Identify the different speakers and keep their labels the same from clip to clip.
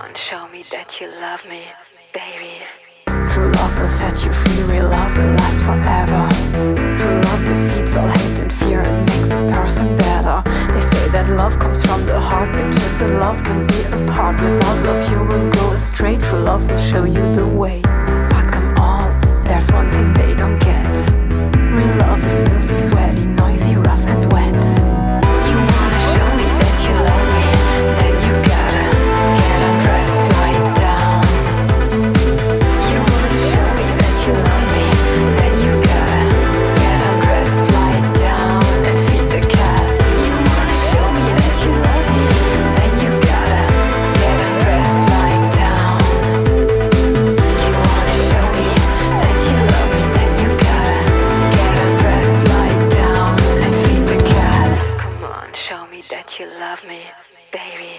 Speaker 1: on, show me that you love me, baby.
Speaker 2: True love will set you free, real love will last forever. True love defeats all hate and fear and makes a person better. They say that love comes from the heart, bitches, and love can be apart. Without love you will go astray, true love will show you the way. Fuck 'em all, there's one thing they don't get. Real love is filthy, sweaty, noisy, rough and wet. You wanna show me that you love me, then you gotta get undressed, lie down. You wanna show me that you love me, then you gotta get undressed, lie down and feed the cat. You wanna show me that you love me, then you gotta get undressed, lie down. You wanna show me that you love me, then you gotta get undressed, lie down and feed the cat.
Speaker 1: Come on, show me that you love me, baby.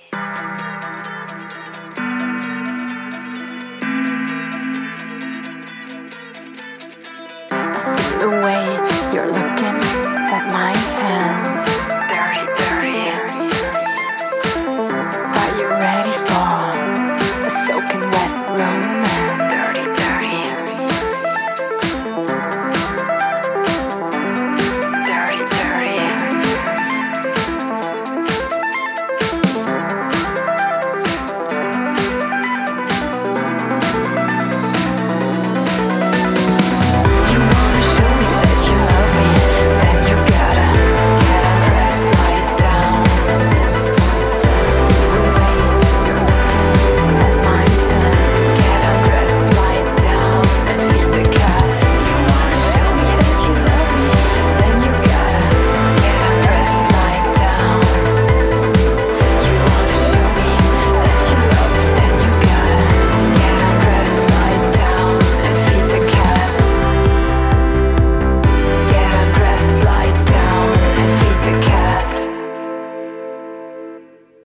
Speaker 2: I see the way you're looking at my hands.
Speaker 1: Dirty, dirty.
Speaker 2: Are you ready for a soaking wet room?